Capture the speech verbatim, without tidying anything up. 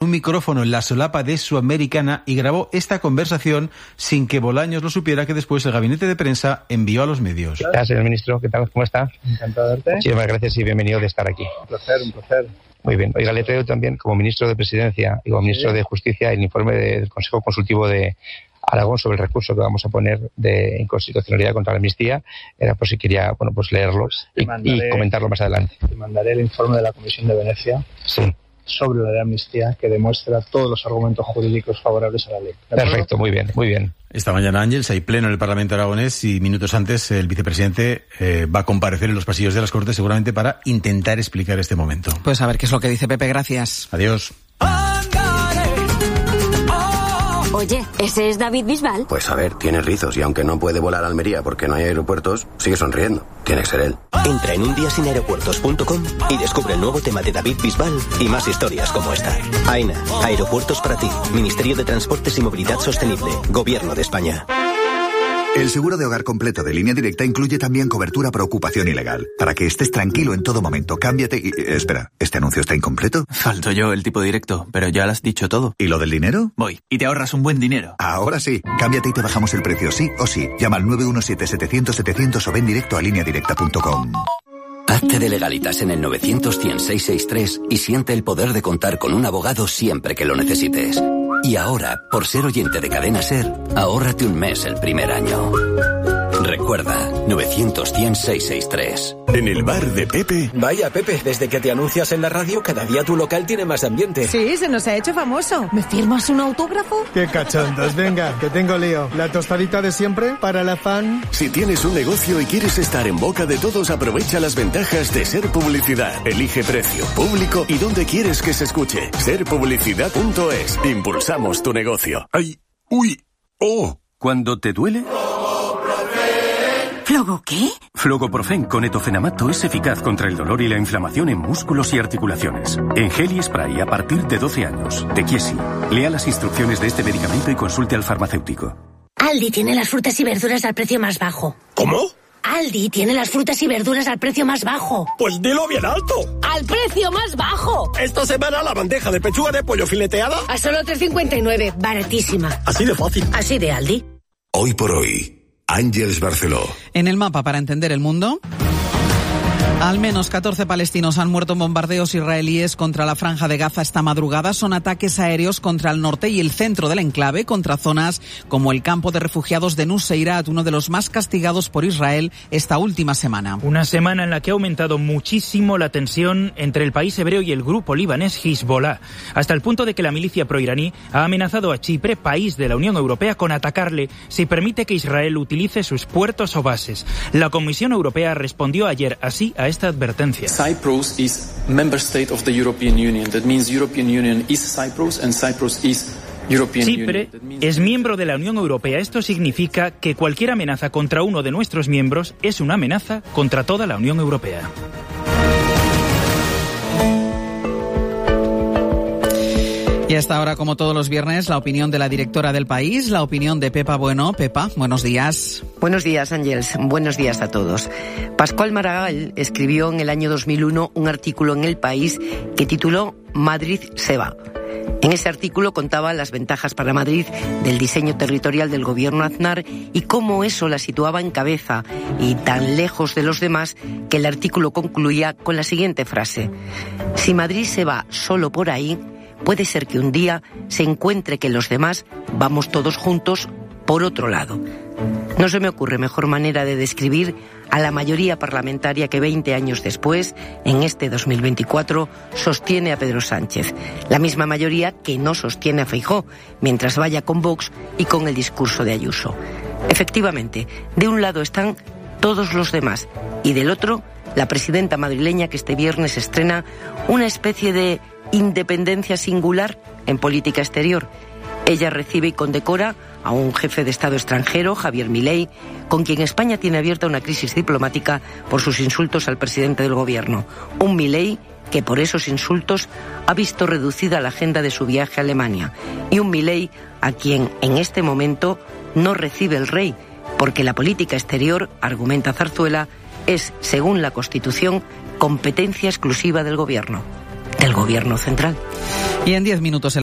un micrófono en la solapa de su americana y grabó esta conversación sin que Bolaños lo supiera, que después el gabinete de prensa envió a los medios. Hola, señor ministro, ¿qué tal? ¿Cómo está? Encantado de verte. Muchísimas gracias y bienvenido de estar aquí. Un placer, un placer. Muy bien. Oiga, le traigo también, como ministro de Presidencia y como ministro sí. de Justicia, el informe del Consejo Consultivo de Aragón sobre el recurso que vamos a poner de inconstitucionalidad contra la amnistía. Era por si quería, bueno, pues leerlo y, mandaré, y comentarlo más adelante. Te mandaré el informe de la Comisión de Venecia sí. sobre la ley de amnistía, que demuestra todos los argumentos jurídicos favorables a la ley. Perfecto, muy bien, muy bien. Esta mañana, Ángels, hay pleno en el Parlamento aragonés y minutos antes el vicepresidente eh, va a comparecer en los pasillos de las Cortes seguramente para intentar explicar este momento. Pues a ver qué es lo que dice Pepe, gracias. Adiós. Oye, ¿ese es David Bisbal? Pues a ver, tiene rizos y aunque no puede volar a Almería porque no hay aeropuertos, sigue sonriendo. Tiene que ser él. Entra en un día sin aeropuertos punto com y descubre el nuevo tema de David Bisbal y más historias como esta. AENA, aeropuertos para ti. Ministerio de Transportes y Movilidad Sostenible. Gobierno de España. El seguro de hogar completo de Línea Directa incluye también cobertura por ocupación ilegal. Para que estés tranquilo en todo momento, cámbiate y... Eh, espera, ¿este anuncio está incompleto? Falto yo, el tipo directo, pero ya lo has dicho todo. ¿Y lo del dinero? Voy, y te ahorras un buen dinero. Ahora sí, cámbiate y te bajamos el precio, sí o sí. Llama al nueve uno siete, setecientos, setecientos o ven directo a línea directa punto com. Hazte de Legalitas en el novecientos, cien, seiscientos sesenta y tres y siente el poder de contar con un abogado siempre que lo necesites. Y ahora, por ser oyente de Cadena SER, ahórrate un mes el primer año. Recuerda, novecientos, cien, seiscientos sesenta y tres. En el bar de Pepe. Vaya, Pepe, desde que te anuncias en la radio, cada día tu local tiene más ambiente. Sí, se nos ha hecho famoso. ¿Me firmas un autógrafo? Qué cachondos, venga, que tengo lío. La tostadita de siempre para la fan. Si tienes un negocio y quieres estar en boca de todos, aprovecha las ventajas de Ser Publicidad. Elige precio, público y dónde quieres que se escuche. ser publicidad punto es. Impulsamos tu negocio. ¡Ay! ¡Uy! ¡Oh! ¿Cuándo te duele? ¿Flogo qué? Flogoprofen con etofenamato es eficaz contra el dolor y la inflamación en músculos y articulaciones. En gel y spray a partir de doce años. De Chiesi. Lea las instrucciones de este medicamento y consulte al farmacéutico. Aldi tiene las frutas y verduras al precio más bajo. ¿Cómo? Aldi tiene las frutas y verduras al precio más bajo. Pues dilo bien alto. ¡Al precio más bajo! Esta semana la bandeja de pechuga de pollo fileteada a solo tres cincuenta y nueve, baratísima. Así de fácil. Así de Aldi. Hoy por hoy, Ángels Barceló. En el mapa para entender el mundo. Al menos catorce palestinos han muerto en bombardeos israelíes contra la Franja de Gaza esta madrugada. Son ataques aéreos contra el norte y el centro del enclave, contra zonas como el campo de refugiados de Nuseirat, uno de los más castigados por Israel esta última semana. Una semana en la que ha aumentado muchísimo la tensión entre el país hebreo y el grupo libanés Hezbollah, hasta el punto de que la milicia proiraní ha amenazado a Chipre, país de la Unión Europea, con atacarle si permite que Israel utilice sus puertos o bases. La Comisión Europea respondió ayer así a esta advertencia. Cyprus is member state of the European Union. That means European Union is Cyprus and Cyprus is European Chipre Union. es miembro de la Unión Europea. Esto significa que cualquier amenaza contra uno de nuestros miembros es una amenaza contra toda la Unión Europea. Y hasta ahora, como todos los viernes, la opinión de la directora del País, la opinión de Pepa Bueno. Pepa, buenos días. Buenos días, Ángels. Buenos días a todos. Pascual Maragall escribió en el año dos mil uno un artículo en El País que tituló Madrid se va. En ese artículo contaba las ventajas para Madrid del diseño territorial del gobierno Aznar y cómo eso la situaba en cabeza y tan lejos de los demás que el artículo concluía con la siguiente frase: si Madrid se va solo por ahí, puede ser que un día se encuentre que los demás vamos todos juntos por otro lado. No se me ocurre mejor manera de describir a la mayoría parlamentaria que veinte años después, en este dos mil veinticuatro, sostiene a Pedro Sánchez. La misma mayoría que no sostiene a Feijóo, mientras vaya con Vox y con el discurso de Ayuso. Efectivamente, de un lado están todos los demás y del otro, la presidenta madrileña que este viernes estrena una especie de independencia singular en política exterior. Ella recibe y condecora a un jefe de Estado extranjero, Javier Milei, con quien España tiene abierta una crisis diplomática por sus insultos al presidente del gobierno. Un Milei que por esos insultos ha visto reducida la agenda de su viaje a Alemania. Y un Milei a quien en este momento no recibe el rey, porque la política exterior, argumenta Zarzuela, es, según la Constitución, competencia exclusiva del gobierno, del gobierno central. Y en diez minutos